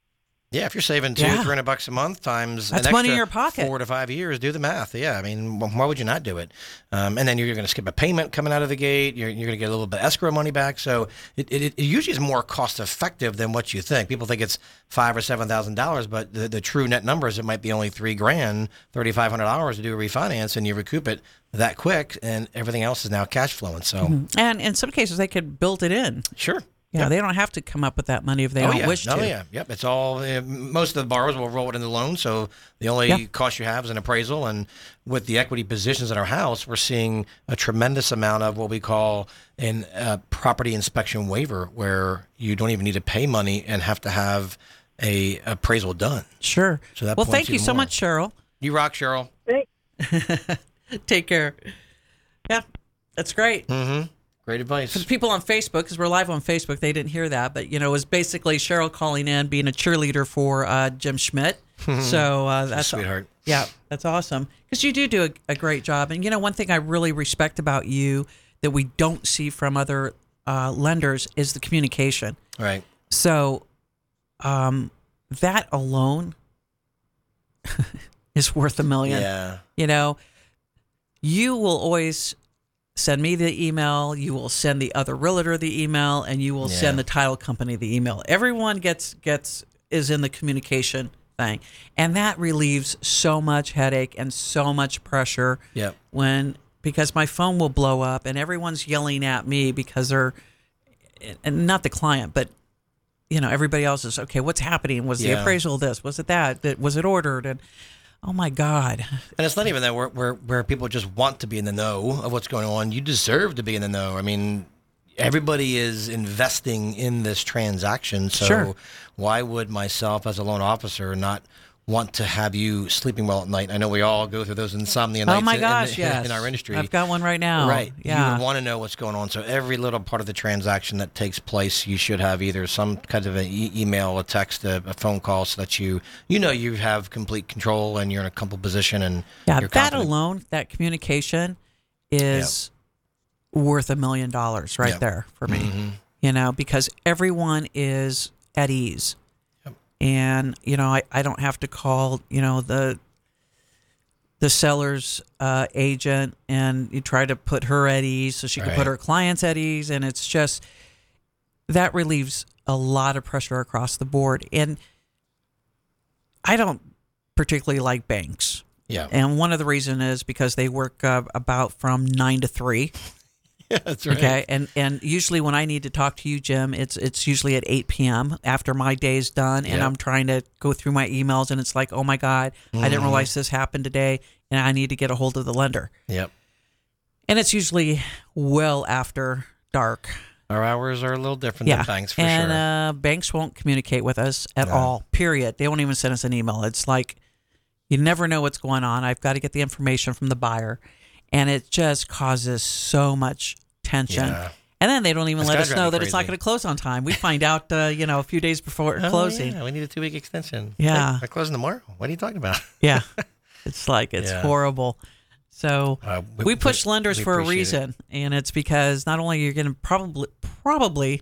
Yeah, if you're saving two, Yeah. three hundred bucks a month times That's an money extra in your pocket. four to five years, do the math. Yeah, I mean, why would you not do it? Um, and then you're going to skip a payment coming out of the gate. You're, you're going to get a little bit of escrow money back. So it, it, it usually is more cost effective than what you think. People think it's five or seven thousand dollars, but the, the true net numbers, it might be only three grand, thirty five hundred dollars to do a refinance, and you recoup it that quick, and everything else is now cash flowing. So, Mm-hmm. And in some cases, they could build it in. Sure. Yeah, Yep. they don't have to come up with that money if they oh, don't yeah. wish oh, to. yeah. Yep. It's all, uh, most of the borrowers will roll it into the loan. So the only Yep. cost you have is an appraisal. And with the equity positions in our house, we're seeing a tremendous amount of what we call an uh, property inspection waiver, where you don't even need to pay money and have to have a appraisal done. Sure. So that well, points thank you even so more. much, Cheryl. You rock, Cheryl. Take care. Yeah, that's great. Mm-hmm. Great advice. For the people on Facebook, because we're live on Facebook, they didn't hear that, but you know, it was basically Cheryl calling in, being a cheerleader for uh, Jim Schmidt. So uh, that's Sweetheart. Yeah, that's awesome because you do do a, a great job. And you know, one thing I really respect about you that we don't see from other uh, lenders is the communication. Right. So um, that alone is worth a million. Yeah. You know, you will always send me the email, you will send the other realtor the email, and you will Yeah. send the title company the email. Everyone gets gets is in the communication thing. And that relieves so much headache and so much pressure Yep. when because my phone will blow up and everyone's yelling at me because they're and not the client, but you know, everybody else is okay, what's happening? Was the Yeah. appraisal this? Was it that? That was it ordered? And oh my God. And it's not even that where, where where people just want to be in the know of what's going on. You deserve to be in the know. I mean, everybody is investing in this transaction. So Sure. why would myself as a loan officer not want to have you sleeping well at night? I know we all go through those insomnia nights Oh my in, gosh, in, yes. in our industry. I've got one right now. Right. Yeah. You want to know what's going on. So every little part of the transaction that takes place, you should have either some kind of an e- email, a text, a, a phone call, so that you you know you have complete control and you're in a comfortable position. And Yeah, you're that confident. alone, that communication is worth a million dollars right Yep. there for me. Mhm. You know, because everyone is at ease. And, you know, I, I don't have to call, you know, the the seller's uh, agent and you try to put her at ease so she can Right. put her clients at ease. And it's just, that relieves a lot of pressure across the board. And I don't particularly like banks. Yeah. And one of the reasons is because they work uh, about from nine to three. Yeah, that's right. Okay, and and usually when I need to talk to you, Jim, it's it's usually at eight p.m. after my day's done, and Yep. I'm trying to go through my emails, and it's like, oh my God, I didn't Mhm. realize this happened today, and I need to get a hold of the lender. Yep. And it's usually well after dark. Our hours are a little different Yeah, than banks for and sure. uh, banks won't communicate with us at No. all. Period. They won't even send us an email. It's like you never know what's going on. I've got to get the information from the buyer, and it just causes so much tension. Yeah. And then they don't even That's let gotta us drive know me that it's not crazy. going to close on time. We find out, uh, you know, a few days before Oh, closing. yeah, we need a two week extension. Yeah. Hey, we're closing tomorrow. What are you talking about? Yeah, it's like it's Yeah. horrible. So Uh, we, we- push we- lenders we for a appreciate it. reason, and it's because not only you're going to probably probably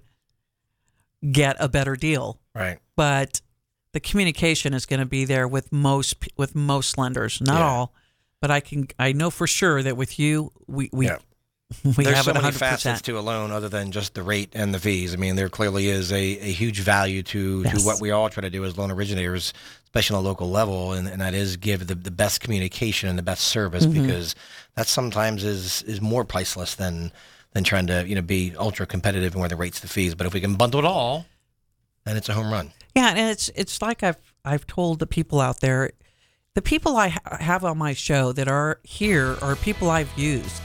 get a better deal, Right. but the communication is going to be there with most p- with most lenders, not Yeah. all, but I can I know for sure that with you we we Yeah. we There's have so it many one hundred facets percent. to a loan other than just the rate and the fees. I mean, there clearly is a, a huge value to, Yes. to what we all try to do as loan originators, especially on a local level, and, and that is give the, the best communication and the best service, Mhm. because that sometimes is is more priceless than than trying to you know be ultra competitive in where the rates, the fees. But if we can bundle it all, then it's a home run. Yeah, and it's it's like I've I've told the people out there, the people I ha- have on my show that are here are people I've used.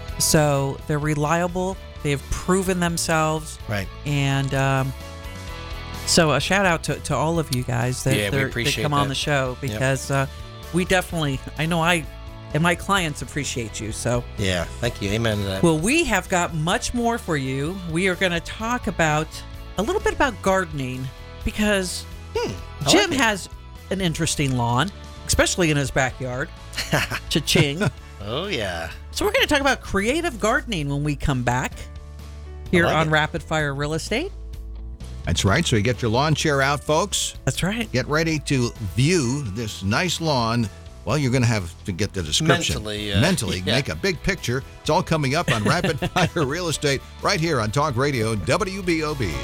So they're reliable. They've proven themselves. Right. And um, so a shout out to, to all of you guys that, Yeah, we they're- appreciate that come on that. the show, Yep. because uh, we definitely, I know I and my clients appreciate you. So Yeah. Thank you. Amen to that. well, we have got much more for you. We are going to talk about a little bit about gardening because I Jim like it. has an interesting lawn, especially in his backyard. Cha-ching. Oh yeah. So we're going to talk about creative gardening when we come back here I like on it. Rapid Fire Real Estate. That's right. So you get your lawn chair out, folks. That's right. Get ready to view this nice lawn. Well, you're going to have to get the description. Mentally, uh, Mentally, yeah. make a big picture. It's all coming up on Rapid Fire Real Estate right here on Talk Radio W B O B.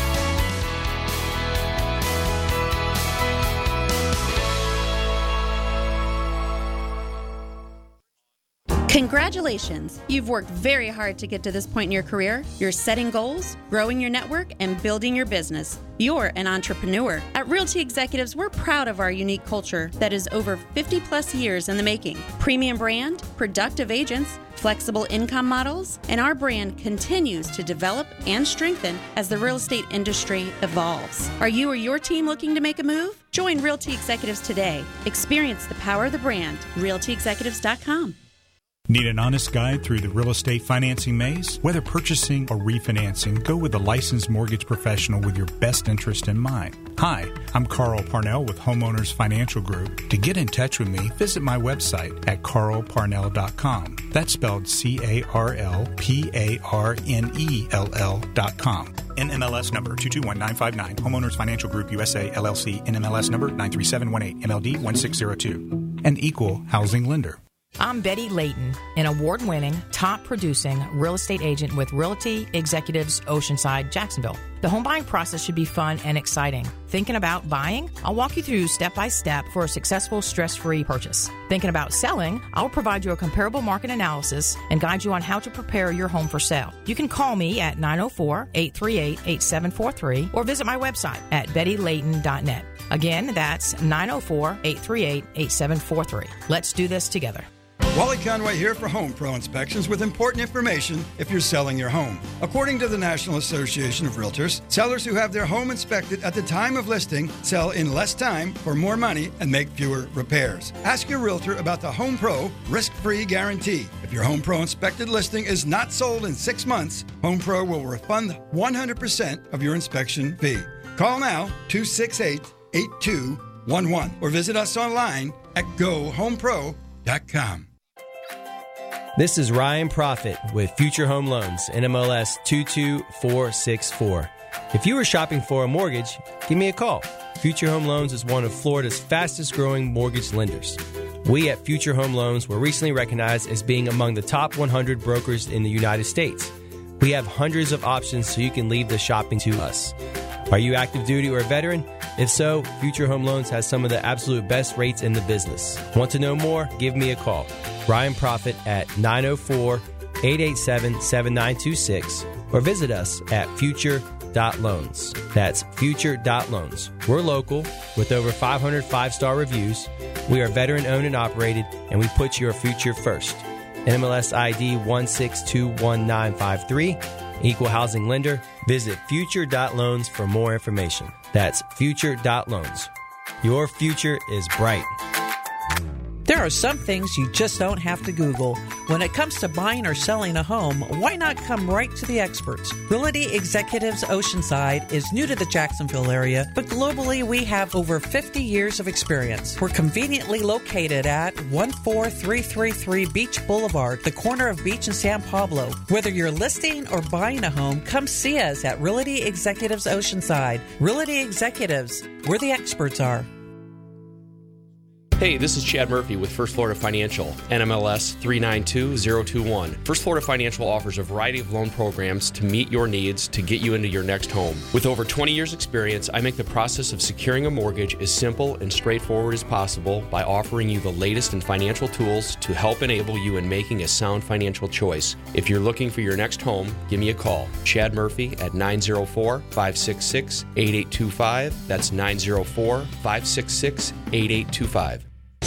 Congratulations! You've worked very hard to get to this point in your career. You're setting goals, growing your network, and building your business. You're an entrepreneur. At Realty Executives, we're proud of our unique culture that is over fifty plus years in the making. Premium brand, productive agents, flexible income models, and our brand continues to develop and strengthen as the real estate industry evolves. Are you or your team looking to make a move? Join Realty Executives today. Experience the power of the brand. realty executives dot com. Need an honest guide through the real estate financing maze? Whether purchasing or refinancing, go with a licensed mortgage professional with your best interest in mind. Hi, I'm Carl Parnell with Homeowners Financial Group. To get in touch with me, visit my website at carl parnell dot com. That's spelled C A R L P A R N E L L dot com. N M L S number two two one nine five nine. Homeowners Financial Group U S A L L C. N M L S number nine three seven one eight. M L D one six zero two. An equal housing lender. I'm Betty Layton, an award-winning, top-producing real estate agent with Realty Executives Oceanside, Jacksonville. The home buying process should be fun and exciting. Thinking about buying? I'll walk you through step-by-step for a successful, stress-free purchase. Thinking about selling? I'll provide you a comparable market analysis and guide you on how to prepare your home for sale. You can call me at nine oh four, eight three eight, eight seven four three or visit my website at betty layton dot net. Again, that's nine oh four, eight three eight, eight seven four three. Let's do this together. Wally Conway here for Home Pro Inspections with important information if you're selling your home. According to the National Association of Realtors, sellers who have their home inspected at the time of listing sell in less time for more money and make fewer repairs. Ask your realtor about the Home Pro risk-free guarantee. If your Home Pro inspected listing is not sold in six months, Home Pro will refund one hundred percent of your inspection fee. Call now, two six eight, eight two one one, or visit us online at go home pro dot com. This is Ryan Profit with Future Home Loans, N M L S two two four six four. If you are shopping for a mortgage, give me a call. Future Home Loans is one of Florida's fastest growing mortgage lenders. We at Future Home Loans were recently recognized as being among the top one hundred brokers in the United States. We have hundreds of options so you can leave the shopping to us. Are you active duty or a veteran? If so, Future Home Loans has some of the absolute best rates in the business. Want to know more? Give me a call. Ryan Profit at nine oh four, eight eight seven, seven nine two six or visit us at future dot loans. That's future dot loans. We're local with over five hundred five-star reviews. We are veteran-owned and operated, and we put your future first. N M L S I D one six two one nine five three. Equal housing lender. Visit future dot loans for more information. That's future dot loans. Your future is bright. There are some things you just don't have to Google. When it comes to buying or selling a home, why not come right to the experts? Realty Executives Oceanside is new to the Jacksonville area, but globally we have over fifty years of experience. We're conveniently located at one four three three three Beach Boulevard, the corner of Beach and San Pablo. Whether you're listing or buying a home, come see us at Realty Executives Oceanside. Realty Executives, where the experts are. Hey, this is Chad Murphy with First Florida Financial, N M L S three nine two zero two one. First Florida Financial offers a variety of loan programs to meet your needs to get you into your next home. With over twenty years experience, I make the process of securing a mortgage as simple and straightforward as possible by offering you the latest in financial tools to help enable you in making a sound financial choice. If you're looking for your next home, give me a call. Chad Murphy at nine oh four, five six six, eight eight two five. That's nine oh four, five six six, eight eight two five.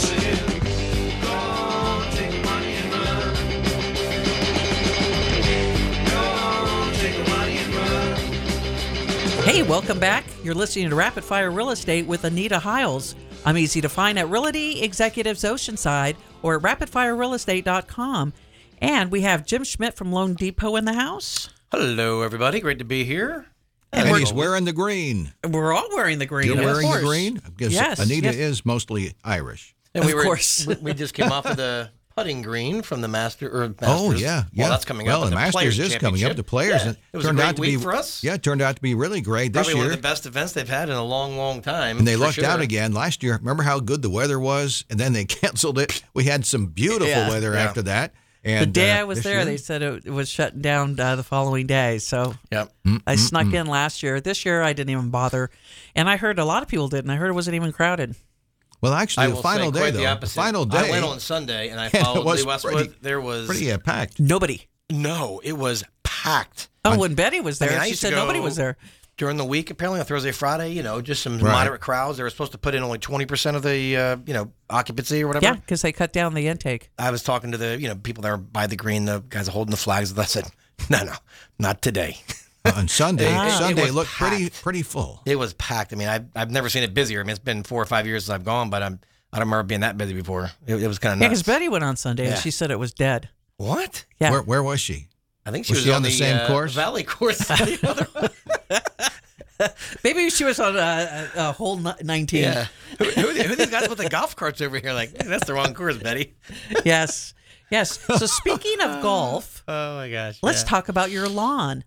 Hey, welcome back. You're listening to Rapid Fire Real Estate with Anita Hiles. I'm easy to find at Realty Executives Oceanside or at rapid fire real estate dot com. And we have Jim Schmidt from Loan Depot in the house. Hello, everybody. Great to be here. And, and he's wearing the green. We're all wearing the green. You're wearing of course. the green? Because yes, Anita yes. is mostly Irish. And we of were, course. we just came off of the putting green from the Master or Masters. Oh yeah, Well, yeah. that's coming well, up. the Masters is coming up. The Players Yeah. and It was turned a great out to week be for us. Yeah, it turned out to be really great Probably this year. one of the best events they've had in a long, long time. And they for lucked sure. out again last year. Remember how good the weather was, and then they canceled it. We had some beautiful Yeah. weather Yeah. after that. And the day uh, I was this there, year- they said it, it was shutting down uh, the following day. So yep. I snuck in last year. This year, I didn't even bother. And I heard a lot of people didn't. I heard it wasn't even crowded. Well, I actually, the will final say day quite though, the, the opposite. final day, I went on Sunday and I and it followed was Lee Westwood. pretty- there was pretty uh, packed. Nobody. No, it was packed. Oh, when Betty was there, I mean, I she used to said nobody go was there. during the week. Apparently on Thursday, Friday, you know, just some Right. moderate crowds. They were supposed to put in only twenty percent of the, uh, you know, occupancy or whatever. Yeah, because they cut down the intake. I was talking to the, you know, people that were by the green, the guys holding the flags. I said, no, no, not today. On Sunday, It- it- Sunday it was looked pretty packed. pretty full. It was packed. I mean, I've, I've never seen it busier. I mean, it's been four or five years since I've gone, but I'm, I don't remember being that busy before. It, it was kind of Yeah, nuts. because Betty went on Sunday and Yeah. she said it was dead. What? Yeah. Where, where was she? I think she was was, she on, on the same uh, course? Valley course. Maybe she was on uh, uh, hole ni- nineteen. Yeah. Who, who, are the- who are these guys with the golf carts over here? Like, that's the wrong course, Betty. Yes. Yes. So speaking of golf, Oh my gosh. let's yeah. talk about your lawn.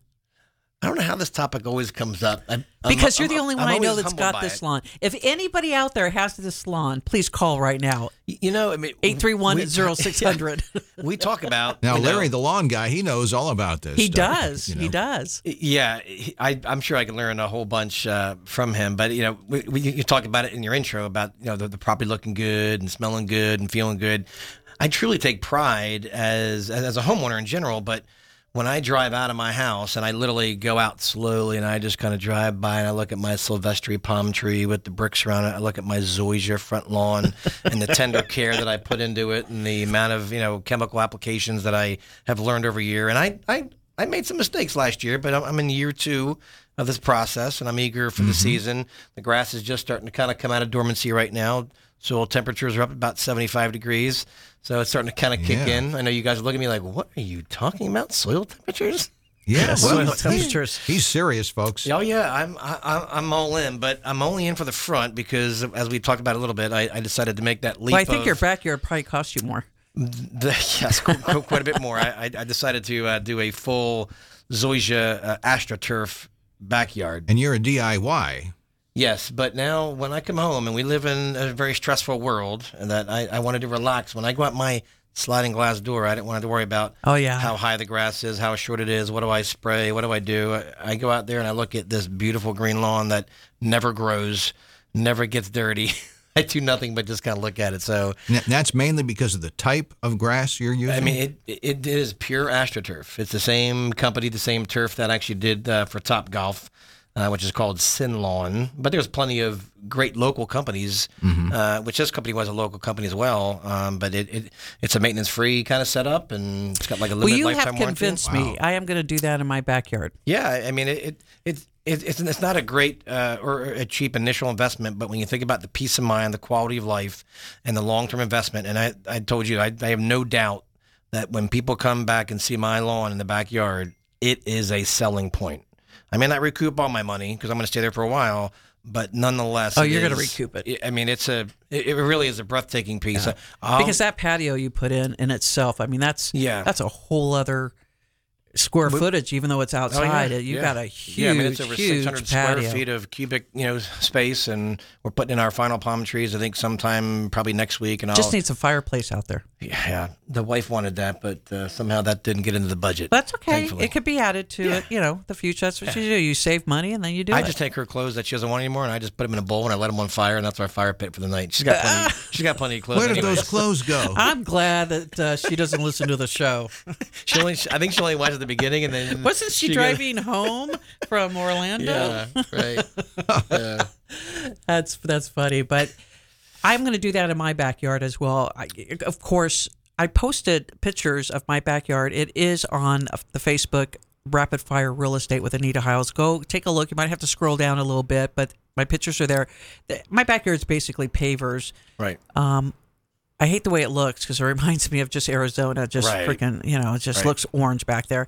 I don't know how this topic always comes up. I'm, Because I'm- you're the I'm- only I'm one I know always that's humbled got by this it. lawn. If anybody out there has this lawn, please call right now. You know, I mean, eight three one, we- oh six hundred. We talk about Now, you know, Larry, the lawn guy, he knows all about this. He stuff, does. you know. He does. Yeah, he- I, I'm sure I can learn a whole bunch uh, from him. But you know, we, we, you talk about it in your intro about you know the, the property looking good and smelling good and feeling good. I truly take pride as as a homeowner in general, but when I drive out of my house and I literally go out slowly and I just kind of drive by and I look at my Silvestri palm tree with the bricks around it, I look at my zoysia front lawn and the tender care that I put into it and the amount of, you know, chemical applications that I have learned over a year. And I, I, I made some mistakes last year, but I'm, I'm in year two of this process and I'm eager for the season. The grass is just starting to kind of come out of dormancy right now. Soil temperatures are up about seventy-five degrees. So it's starting to kind of kick Yeah. in. I know you guys are looking at me like, what are you talking about? Soil temperatures? Yeah, Soil well, temperatures. He's, he's serious, folks. Oh yeah, I'm I, I'm all in, but I'm only in for the front because, as we talked about a little bit, I, I decided to make that leap. Well, I think of your backyard probably cost you more. the, yes, quite, quite a bit more. I, I, I decided to uh, do a full zoysia uh, astroturf backyard. And you're a D I Y. Yes, but now when I come home and we live in a very stressful world, and that I, I wanted to relax. When I go out my sliding glass door, I didn't want to worry about Oh, yeah. how high the grass is, how short it is, what do I spray, what do I do. I, I go out there and I look at this beautiful green lawn that never grows, never gets dirty. I do nothing but just kind of look at it. So And that's mainly because of the type of grass you're using? I mean, it it is pure AstroTurf. It's the same company, the same turf that actually did uh, for Top Golf, uh, which is called Sin Lawn. But there's plenty of great local companies, Mhm. uh, which this company was a local company as well. Um, but it, it it's a maintenance free kind of setup, and it's got like a Well, limited you lifetime have convinced warranty. me. I am going to do that in my backyard. Yeah, I mean, it, it, it, it it's it's not a great uh, or a cheap initial investment, but when you think about the peace of mind, the quality of life, and the long term investment, and I, I told you, I, I have no doubt that when people come back and see my lawn in the backyard, it is a selling point. I may not recoup all my money because I'm going to stay there for a while, but nonetheless, Oh, it you're gonna is- recoup it. I mean, it's a it, it really is a breathtaking piece. I'll- Because that patio you put in in itself, I mean, that's Yeah. that's a whole other square We- footage, even though it's outside. Oh, yeah, You yeah. got a huge, yeah, I mean, it's over huge six hundred patio. square feet of cubic, you know, space, and we're putting in our final palm trees. I think sometime probably next week, and I'll Just needs a fireplace out there. yeah. The wife wanted that, but uh, somehow that didn't get into the budget. That's okay. thankfully. It could be added to it. You know, the future. That's what you do. You save money and then you do I it. just take her clothes that she doesn't want anymore, and I just put them in a bowl and I let them on fire, and that's our fire pit for the night. She's got plenty. she's got plenty of clothes. Where did anyways. those clothes go? I'm glad that uh, she doesn't listen to the show. She only, I think she only watched at the beginning, and then Wasn't she, got- driving home from Orlando? Yeah, right. Yeah. That's that's funny, but I'm going to do that in my backyard as well. I, of course, I posted pictures of my backyard. It is on the Facebook Rapid Fire Real Estate with Anita Hiles. Go take a look. You might have to scroll down a little bit, but my pictures are there. The- My backyard is basically pavers. Right. Um, I hate the way it looks because it reminds me of just Arizona. Just Right. freaking, you know, it just Right. looks orange back there.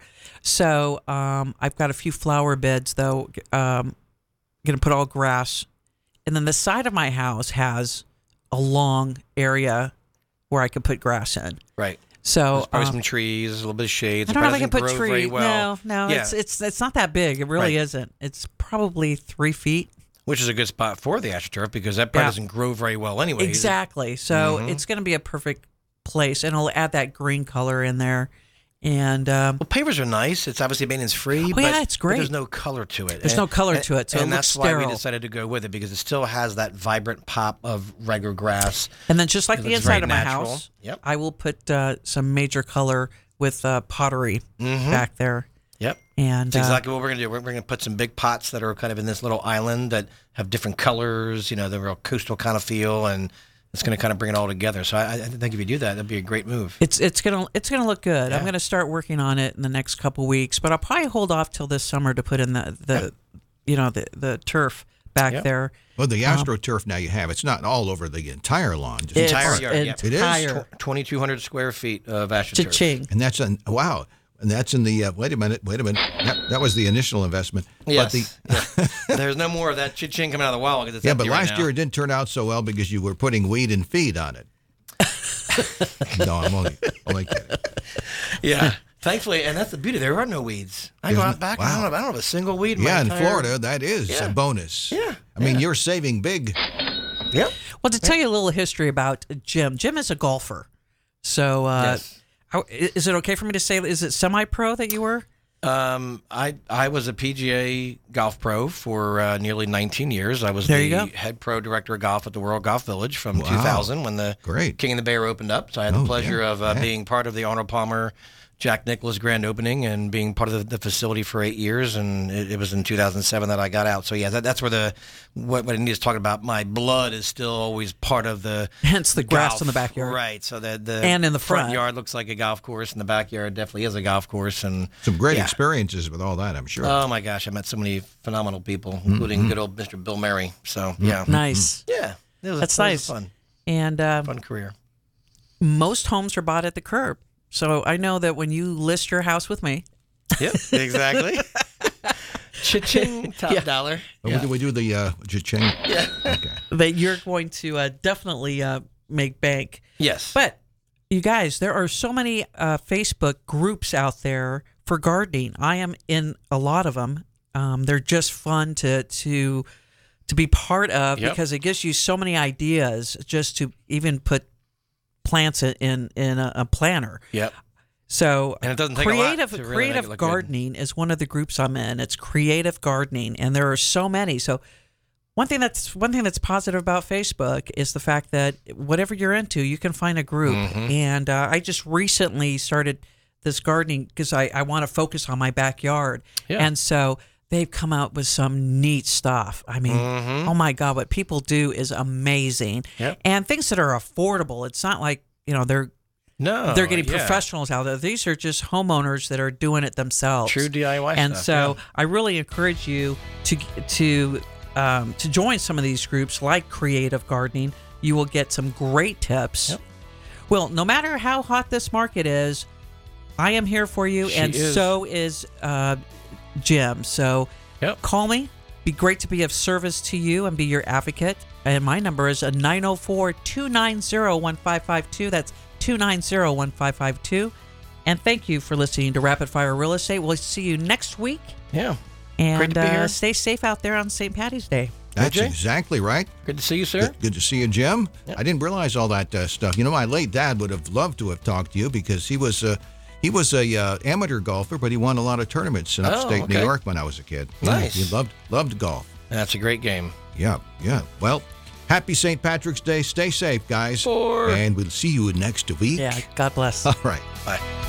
So um, I've got a few flower beds though. Um, going to put all grass, and then the side of my house has a long area where I could put grass in. Right. So There's probably um, some trees, a little bit of shade. I don't know if I It can probably put doesn't grow very trees. well. No, no, Yeah. it's it's it's not that big. It really Right. isn't. It's probably three feet. Which is a good spot for the AstroTurf because that probably Yeah. doesn't grow very well anyway. Exactly. So Mhm. it's going to be a perfect place, and it'll add that green color in there. And um, well, pavers are nice. It's obviously maintenance free. Oh, but, yeah, it's but great. there's no color to it. There's And- no color and- to it, so and it that's looks why we sterile. decided to go with it because it still has that vibrant pop of regular grass. And then just like It the looks very inside of my natural. house, Yep. I will put uh, some major color with uh, pottery Mhm. back there. Yep. And That's uh, exactly what we're going to do. We're, we're going to put some big pots that are kind of in this little island that have different colors, you know, the real coastal kind of feel, and it's going to kind of bring it all together. So I, I think if you do that, that'd be a great move. It's it's gonna it's gonna look good. I'm Yeah. gonna start working on it in the next couple weeks, but I'll probably hold off till this summer to put in the, the you know the the turf back Yep. there. Well, the Um, AstroTurf now you have, it's not all over the entire lawn. Just It's entire part. yard. Yep. It is? entire. twenty-two hundred square feet of AstroTurf. Cha-ching. And that's in, wow. And that's in the, uh, wait a minute, wait a minute. That, that was the initial investment. Yes. But the, yeah. There's no more of that cha-ching coming out of the wall because it's yeah, empty but right last now. year it didn't turn out so well because you were putting weed and feed on it. No, I'm only, only kidding. Yeah. Thankfully, and that's the beauty. There are no weeds. I go Isn't out it? back. Wow. I don't have, I don't have a single weed. In Yeah, my in entire- Florida, that is Yeah. a bonus. Yeah. I mean, you're saving big. Yep. Well, to tell you a little history about Jim, Jim is a golfer. So, uh, Yes. how, is it okay for me to say, is it semi-pro that you were? Um, I I was a P G A golf pro for uh, nearly nineteen years. I was There the you go. head pro director of golf at the World Golf Village from Wow. two thousand when the Great. King of the Bear opened up. So I had the Oh, pleasure yeah, of uh, yeah. being part of the Arnold Palmer Jack Nicklaus grand opening and being part of the, the facility for eight years. And it, it was in two thousand seven that I got out. So yeah, that, that's where the what what Anita's talking about. My blood is still always part of the Hence the grass golf. in the backyard. Right. So the the And in the front. yard looks like a golf course, and the backyard definitely is a golf course. And Some great yeah. experiences with all that, I'm sure. Oh my gosh, I met so many phenomenal people, Mm-hmm. including good old Mister Bill Murray. So yeah, Nice. yeah, it was, That's it was nice. fun, And uh, fun career. most homes are bought at the curb. So I know that when you list your house with me, Yep, exactly. Cha-ching, top Yeah. dollar. But Yeah. do we do the uh, cha-ching? Yeah. Okay. that you're going to uh, definitely uh, make bank. Yes. But you guys, there are so many uh, Facebook groups out there for gardening. I am in a lot of them. Um, they're just fun to to to be part of Yep. because it gives you so many ideas just to even put plants in in, in a, a planter. Yep. So And it doesn't take a lot creative to really make it creative look good. gardening is one of the groups I'm in. It's creative gardening, and there are so many. So one thing that's one thing that's positive about Facebook is the fact that whatever you're into, you can find a group. Mhm. And uh, I just recently started this gardening because I, I want to focus on my backyard, Yeah. and so they've come out with some neat stuff. I mean, Mhm. oh my God, what people do is amazing, Yep. and things that are affordable. It's not like you know they're No, they're getting yeah. professionals out there. These are just homeowners that are doing it themselves. True D I Y And stuff, so yeah. I really encourage you to to um, to join some of these groups like Creative Gardening. You will get some great tips. Yep. Well, no matter how hot this market is, I am here for you, She and is. so is uh, Jim. So Yep. call me. Be great to be of service to you and be your advocate. And my number is a nine oh four, two nine zero, one five five two. That's two nine zero, one five five two. And thank you for listening to Rapid Fire Real Estate. We'll see you next week. Yeah. And Great to be uh, here. stay safe out there on Saint Patty's Day. That's O J? exactly right. Good to see you, sir. Good, good to see you, Jim. I didn't realize all that uh, stuff. You know, my late dad would have loved to have talked to you because he was uh, he was a uh, amateur golfer, but he won a lot of tournaments in Oh, upstate New okay. York when I was a kid. Nice. Yeah, he loved loved golf. That's a great game. Yeah, yeah. Well, happy Saint Patrick's Day. Stay safe, guys. For- And we'll see you next week. Yeah, God bless. All right. Bye.